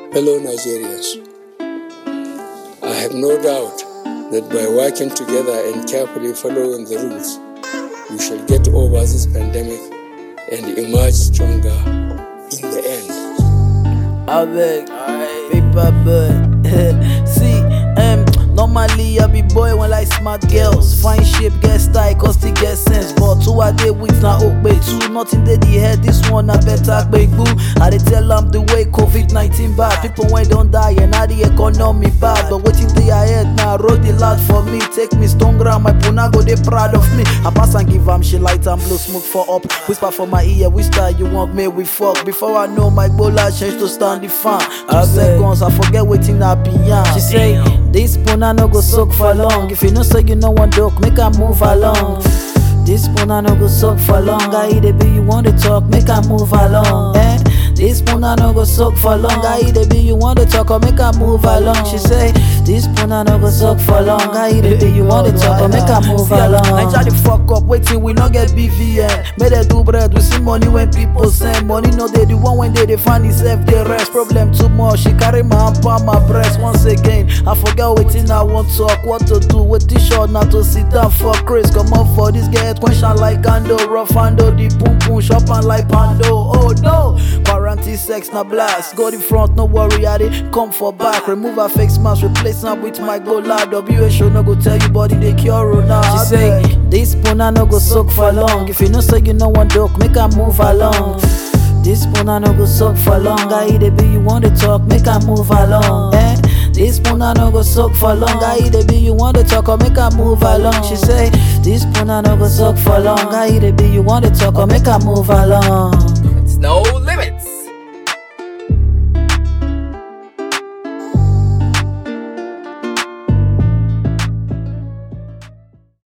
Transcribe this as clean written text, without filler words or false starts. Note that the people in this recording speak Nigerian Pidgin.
Fellow Nigerians, I have no doubt that by working together and carefully following the rules, we shall get over this pandemic and emerge stronger in the end. I beg, paper bird. See, normally I be boy when like smart girls. Fine shape, get style, cause they get sense. But 2 a day weeks now, two. Nothing they the head, this one I better big boo. I dey tell them the way COVID-19 bad. People when don't die and now the economy bad. But waiting they ahead now, road the lot for me. Take me stone ground, my puna go they proud of me. I pass and give them shit light and blow smoke for up. Whisper for my ear, which style you want me we fuck. Before I know my bola change to stand the fan. 2 seconds, I forget waiting I beyond. She say, this puna no go soak for long. If you know say you know one dog, make her move along. This puna no go soak for long. I eat a bit, you want to talk, make her move along. This puna no go soak for long. I eat a bit, you want to talk or make her move along. She say, this puna no go soak for long. I eat a bit, you want to talk or make her move along. I try to fuck up, waiting we not get BVN. May they do bread, we see money when people send money. No they the one when they find itself they rest. Problem too much, she carry my hand on my breast. Once again, I forget waiting I want talk, what to do with this short, not to sit down for Chris. Come up for this get question like Ando, rough handle, the boom boom shop and like Pando. Oh no, quarantine sex na blast. Go the front, no worry, I dey come for back. Remove her fake mask, replace her with my gola. WHO no go tell you body they cure now. She say, this puna no go soak for long. If you know say you know one dog, make her move along. This puna no go soak for long. I eat a bit, you want to talk, make her move along. This puna no go soak for long. I eat a bit, you want to talk or make her move along. She say, this puna no go soak for long. I eat a bit, you want to talk or make her move along. It's no limit.